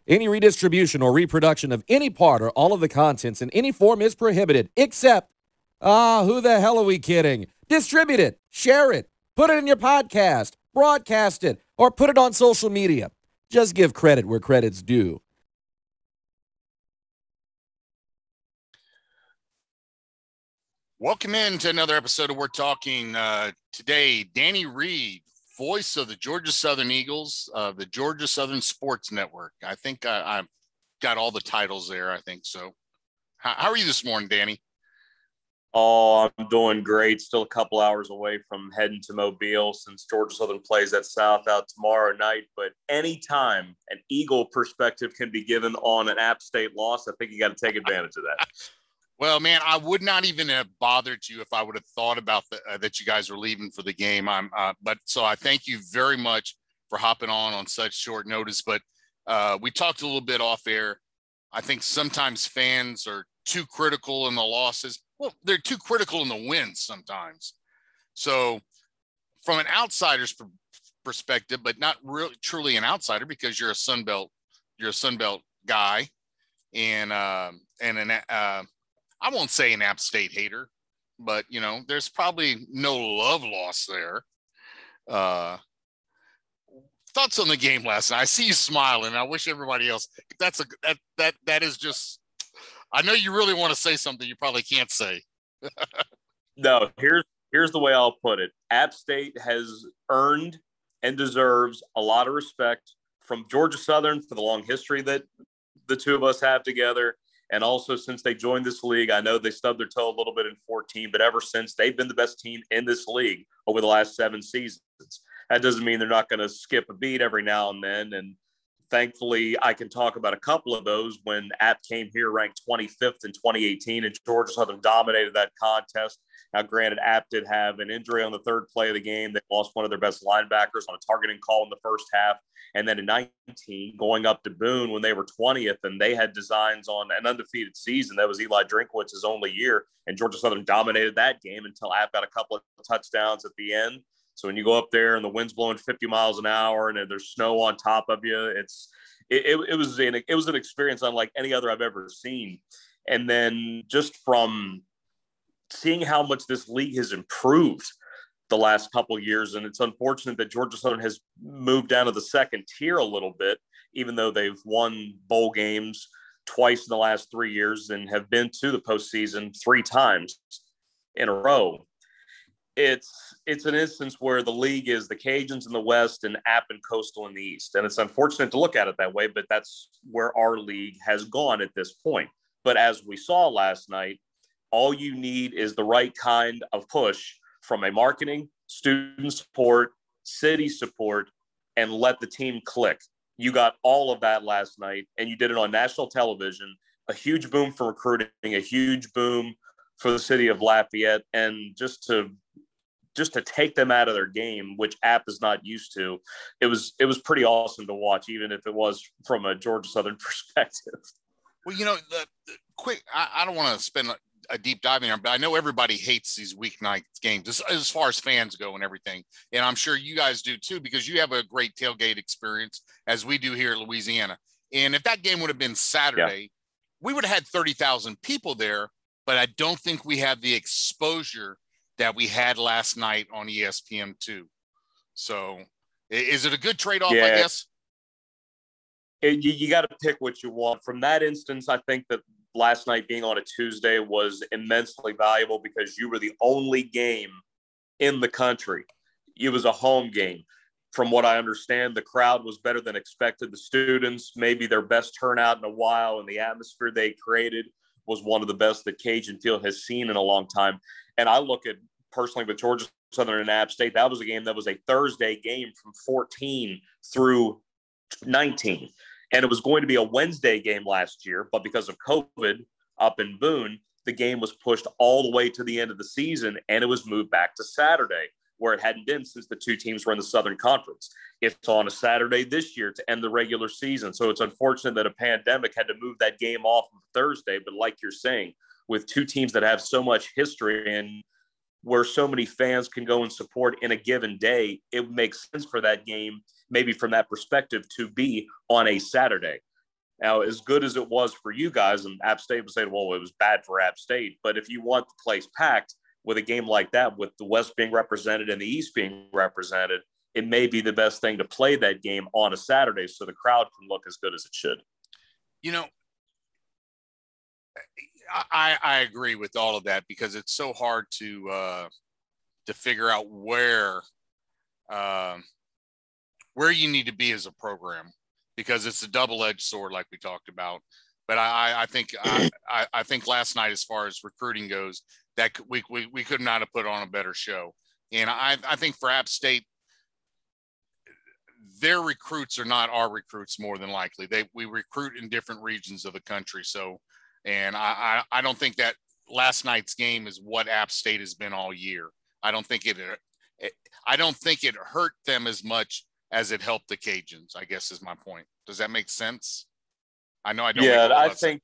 Any redistribution or reproduction of any part or all of the contents in any form is prohibited, except, who the hell are we kidding? Distribute it, share it, put it in your podcast, broadcast it, or put it on social media. Just give credit where credit's due. Welcome in to another episode of We're Talking. Today, Danny Reed, voice of the Georgia Southern Eagles, the Georgia Southern Sports Network. I think I've got all the titles there. I think so. How are you this morning, Danny? Oh, I'm doing great. Still a couple hours away from heading to Mobile since Georgia Southern plays at South out tomorrow night. But anytime an Eagle perspective can be given on an App State loss, I think you got to take advantage of that. Well, man, I would not even have bothered you if I would have thought about that you guys were leaving for the game. But so I thank you very much for hopping on such short notice. But we talked a little bit off air. I think sometimes fans are too critical in the losses. Well, they're too critical in the wins sometimes. So from an outsider's perspective, but not really truly an outsider because you're a Sunbelt guy and I won't say an App State hater, but, you know, there's probably no love lost there. Thoughts on the game last night? I see you smiling. I wish everybody else. That is just. I know you really want to say something you probably can't say. No, here's the way I'll put it. App State has earned and deserves a lot of respect from Georgia Southern for the long history that the two of us have together. And also, since they joined this league, I know they stubbed their toe a little bit in 2014, but ever since, they've been the best team in this league over the last 7 seasons. That doesn't mean they're not going to skip a beat every now and then. And thankfully, I can talk about a couple of those when App came here ranked 25th in 2018, and Georgia Southern dominated that contest. Now, granted, App did have an injury on the third play of the game. They lost one of their best linebackers on a targeting call in the first half. And then in 19, going up to Boone when they were 20th, and they had designs on an undefeated season. That was Eli Drinkwitz's only year, and Georgia Southern dominated that game until App got a couple of touchdowns at the end. So when you go up there and the wind's blowing 50 miles an hour and there's snow on top of you, it was an experience unlike any other I've ever seen. And then just from seeing how much this league has improved the last couple of years, and it's unfortunate that Georgia Southern has moved down to the second tier a little bit, even though they've won bowl games twice in the last 3 years and have been to the postseason 3 times in a row. It's an instance where the league is the Cajuns in the West and App and Coastal in the East. And it's unfortunate to look at it that way, but that's where our league has gone at this point. But as we saw last night, all you need is the right kind of push from a marketing, student support, city support, and let the team click. You got all of that last night, and you did it on national television. A huge boom for recruiting, a huge boom for the city of Lafayette, and just to take them out of their game, which App is not used to, it was pretty awesome to watch, even if it was from a Georgia Southern perspective. Well, you know, the quick, I don't want to spend a deep dive in here, but I know everybody hates these weeknight games as far as fans go and everything. And I'm sure you guys do too, because you have a great tailgate experience as we do here in Louisiana. And if that game would have been Saturday, we would have had 30,000 people there, but I don't think we have the exposure that we had last night on ESPN2. So is it a good trade-off, I guess? You got to pick what you want. From that instance, I think that last night being on a Tuesday was immensely valuable because you were the only game in the country. It was a home game. From what I understand, the crowd was better than expected. The students, maybe their best turnout in a while, and the atmosphere they created was one of the best that Cajun Field has seen in a long time. And I look at, personally, with Georgia Southern and App State, that was a game that was a Thursday game from 14 through 19. And it was going to be a Wednesday game last year, but because of COVID up in Boone, the game was pushed all the way to the end of the season, and it was moved back to Saturday, where it hadn't been since the two teams were in the Southern Conference. It's on a Saturday this year to end the regular season. So it's unfortunate that a pandemic had to move that game off of Thursday. But like you're saying, with two teams that have so much history and where so many fans can go and support in a given day, it makes sense for that game, maybe from that perspective, to be on a Saturday. Now, as good as it was for you guys, and App State would say, well, it was bad for App State. But if you want the place packed with a game like that, with the West being represented and the East being represented, it may be the best thing to play that game on a Saturday so the crowd can look as good as it should. You know, I agree with all of that because it's so hard to figure out where you need to be as a program, because it's a double-edged sword, like we talked about. But I think last night, as far as recruiting goes, that we could not have put on a better show. And I think for App State, their recruits are not our recruits, more than likely. We recruit in different regions of the country. So, and I don't think that last night's game is what App State has been all year. I don't think it hurt them as much as it helped the Cajuns, I guess is my point. Does that make sense? I know I don't. Yeah, I think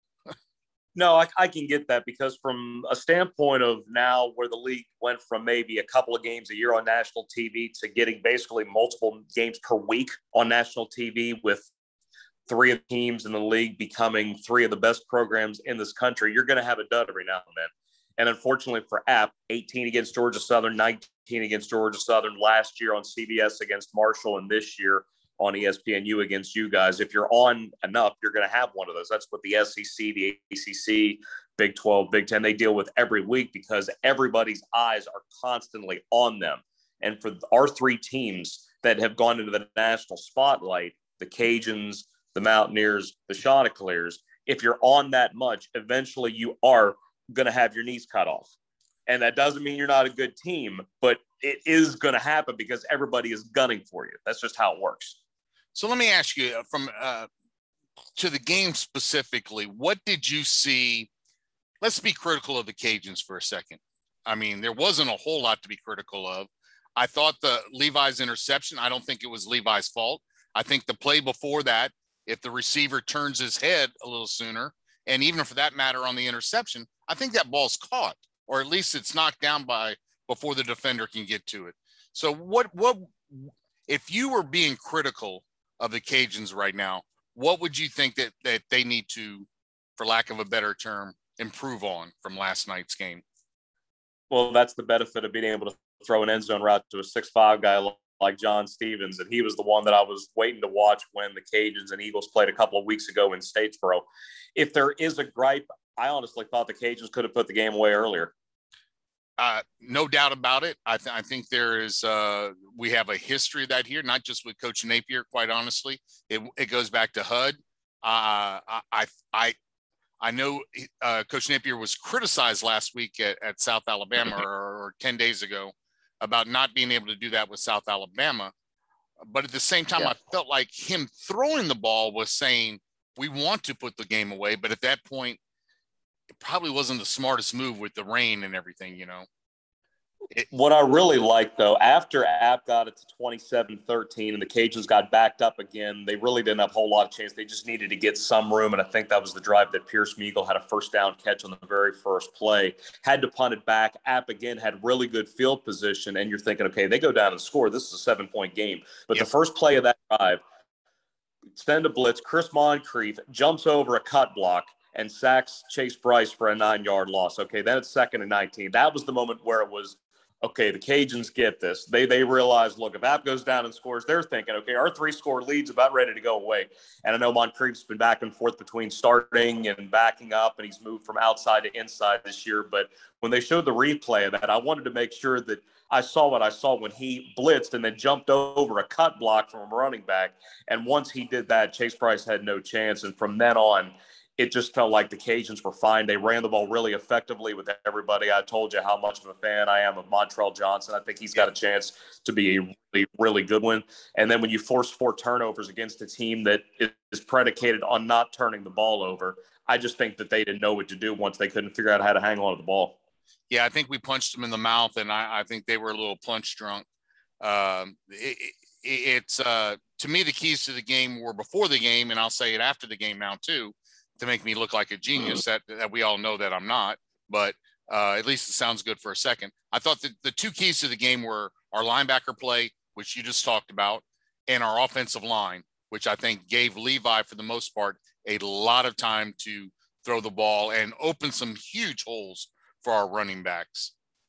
no, I can get that, because from a standpoint of now where the league went from maybe a couple of games a year on national TV to getting basically multiple games per week on national TV, with 3 of the teams in the league becoming 3 of the best programs in this country, you're going to have a dud every now and then. And unfortunately for App, 18 against Georgia Southern, 19 against Georgia Southern last year on CBS against Marshall, and this year on ESPNU against you guys. If you're on enough, you're going to have one of those. That's what the SEC, the ACC, Big 12, Big 10, they deal with every week, because everybody's eyes are constantly on them. And for our 3 teams that have gone into the national spotlight, the Cajuns, the Mountaineers, the Chanticleers, if you're on that much, eventually you are going to have your knees cut off. And that doesn't mean you're not a good team, but it is going to happen because everybody is gunning for you. That's just how it works. So let me ask you, from to the game specifically, what did you see? Let's be critical of the Cajuns for a second. I mean, there wasn't a whole lot to be critical of. I thought the Levi's interception, I don't think it was Levi's fault. I think the play before that, if the receiver turns his head a little sooner, and even for that matter on the interception, I think that ball's caught, or at least it's knocked down before the defender can get to it. So what if you were being critical of the Cajuns right now, what would you think that they need to, for lack of a better term, improve on from last night's game? Well, that's the benefit of being able to throw an end zone route to a 6'5" guy like John Stevens. And he was the one that I was waiting to watch when the Cajuns and Eagles played a couple of weeks ago in Statesboro. If there is a gripe, I honestly thought the Cajuns could have put the game away earlier. No doubt about it. I think there is, we have a history of that here, not just with Coach Napier, quite honestly. It goes back to HUD. I know Coach Napier was criticized last week at South Alabama or 10 days ago about not being able to do that with South Alabama. But at the same time, yeah, I felt like him throwing the ball was saying, we want to put the game away. But at that point, it probably wasn't the smartest move with the rain and everything, you know. What I really liked, though, after App got it to 27-13 and the Cajuns got backed up again, they really didn't have a whole lot of chance. They just needed to get some room, and I think that was the drive that Pierce Meagle had a first down catch on the very first play. Had to punt it back. App, again, had really good field position, and you're thinking, okay, they go down and score. This is a 7-point game. But The first play of that drive, send a blitz, Chris Moncrief jumps over a cut block and sacks Chase Bryce for a 9-yard loss. Okay, then it's 2nd and 19. That was the moment where it was, okay, the Cajuns get this. They realize, look, if App goes down and scores, they're thinking, okay, our 3-score lead's about ready to go away. And I know Moncrief's been back and forth between starting and backing up, and he's moved from outside to inside this year. But when they showed the replay of that, I wanted to make sure that I saw what I saw when he blitzed and then jumped over a cut block from a running back. And once he did that, Chase Bryce had no chance. And from then on, it just felt like the Cajuns were fine. They ran the ball really effectively with everybody. I told you how much of a fan I am of Montrell Johnson. I think he's got a chance to be a really, really good one. And then when you force 4 turnovers against a team that is predicated on not turning the ball over, I just think that they didn't know what to do once they couldn't figure out how to hang on to the ball. Yeah, I think we punched them in the mouth, and I think they were a little punch drunk. It's to me, the keys to the game were before the game, and I'll say it after the game now too, to make me look like a genius that we all know that I'm not, but at least it sounds good for a second. I thought that the 2 keys to the game were our linebacker play, which you just talked about, and our offensive line. which I think gave Levi, for the most part, a lot of time to throw the ball and open some huge holes for our running backs.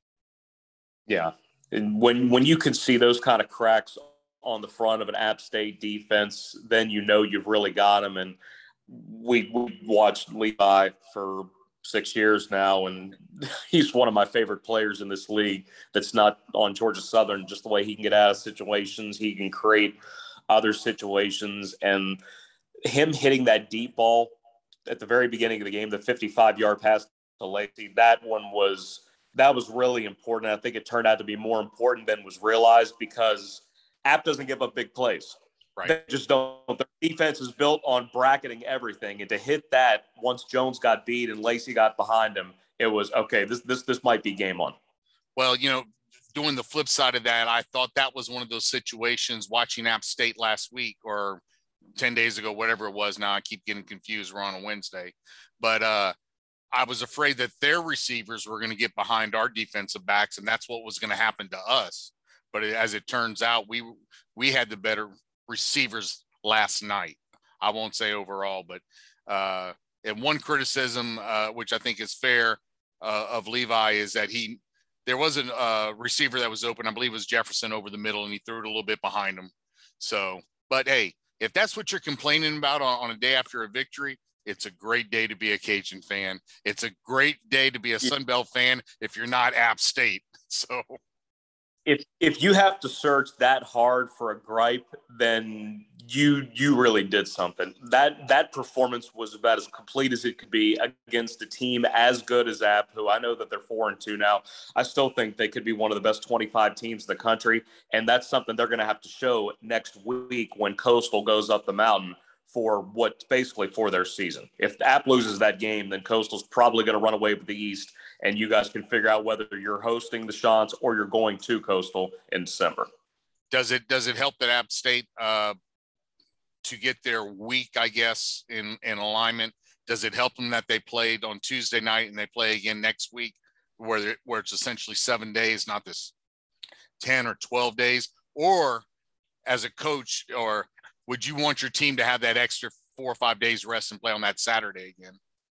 Yeah. And when you can see those kind of cracks on the front of an App State defense, then you know you've really got them. And we watched Levi for 6 years now, and he's one of my favorite players in this league that's not on Georgia Southern, just the way he can get out of situations. He can create other situations, and him hitting that deep ball at the very beginning of the game, the 55-yard pass to Lacey, that was really important. I think it turned out to be more important than was realized because App doesn't give up big plays. Right. They just don't. Their defense is built on bracketing everything, and to hit that once Jones got beat and Lacey got behind him, it was okay. This might be game on. Well, doing the flip side of that, I thought that was one of those situations watching App State last week or 10 days ago, whatever it was. Now I keep getting confused. We're on a Wednesday, but I was afraid that their receivers were going to get behind our defensive backs, and that's what was going to happen to us. But as it turns out, we had the better receivers last night. I won't say overall, but and one criticism, which I think is fair, of Levi is that there was a receiver that was open. I believe it was Jefferson over the middle, and he threw it a little bit behind him. So, but hey, if that's what you're complaining about on a day after a victory, it's a great day to be a Cajun fan. It's a great day to be a Sun Belt fan if you're not App State. So if you have to search that hard for a gripe, then you really did something. That performance was about as complete as it could be against a team as good as App, who I know that they're 4-2 now. I still think they could be one of the best 25 teams in the country, and that's something they're going to have to show next week when Coastal goes up the mountain for what's basically for their season. If App loses that game, then Coastal's probably going to run away with the East, and you guys can figure out whether you're hosting the Chants or you're going to Coastal in December. Does it help that App State to get their week, I guess, in alignment? Does it help them that they played on Tuesday night and they play again next week, where it's essentially 7 days, not this 10 or 12 days? Or as a coach, or would you want your team to have that extra 4 or 5 days rest and play on that Saturday again?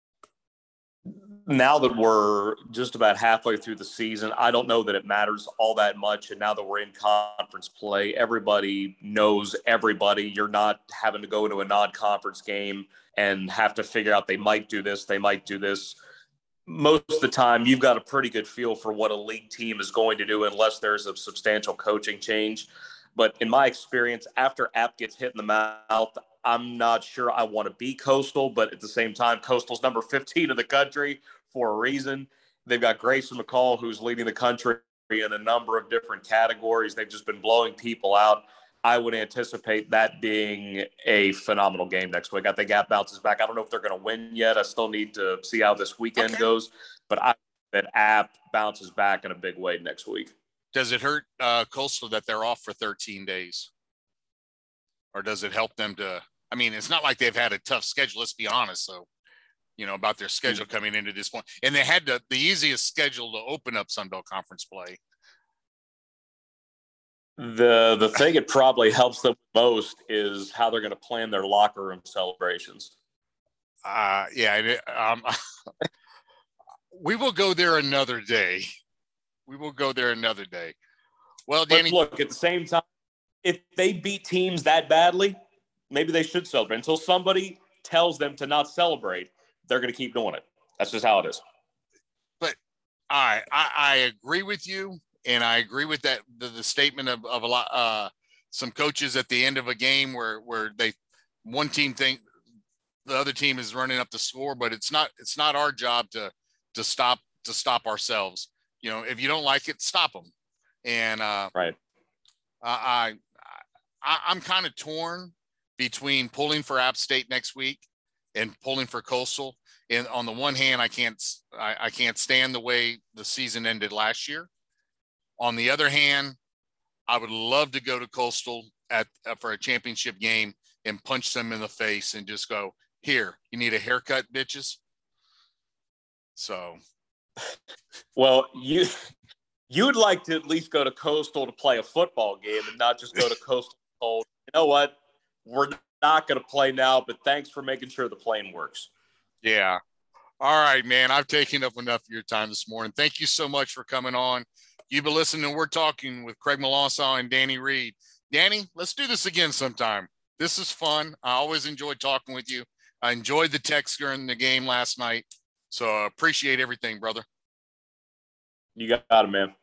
Now that we're just about halfway through the season, I don't know that it matters all that much. And now that we're in conference play, everybody knows everybody. You're not having to go into a non-conference game and have to figure out they might do this, they might do this. Most of the time, you've got a pretty good feel for what a league team is going to do unless there's a substantial coaching change. But in my experience, after App gets hit in the mouth, I'm not sure I want to be Coastal, but at the same time, Coastal's number 15 in the country for a reason. They've got Grayson McCall, who's leading the country in a number of different categories. They've just been blowing people out. I would anticipate that being a phenomenal game next week. I think App bounces back. I don't know if they're going to win yet. I still need to see how this weekend goes, but I think that App bounces back in a big way next week. Does it hurt Coastal that they're off for 13 days? Or does it help them to – I mean, it's not like they've had a tough schedule, let's be honest. So, about their schedule coming into this point. And they had the easiest schedule to open up Sun Belt Conference play. The thing it probably helps them most is how they're going to plan their locker room celebrations. We will go there another day. Well, Danny, but look, at the same time, if they beat teams that badly, maybe they should celebrate. Until somebody tells them to not celebrate, they're going to keep doing it. That's just how it is. But I agree with you, and I agree with that the statement of a lot some coaches at the end of a game where one team think the other team is running up the score, but it's not our job to stop ourselves. If you don't like it, stop them. And right. I'm kind of torn between pulling for App State next week and pulling for Coastal. And on the one hand, I can't stand the way the season ended last year. On the other hand, I would love to go to Coastal for a championship game and punch them in the face and just go, here, you need a haircut, bitches. So, well, you'd like to at least go to Coastal to play a football game and not just go to Coastal. You know what? we're not going to play now, but thanks for making sure the plane works. Yeah. All right, man. I've taken up enough of your time this morning. Thank you so much for coming on. You've been listening. We're talking with Craig Melanson and Danny Reed. Danny, let's do this again sometime. This is fun. I always enjoy talking with you. I enjoyed the text during the game last night. So I appreciate everything, brother. You got it, man.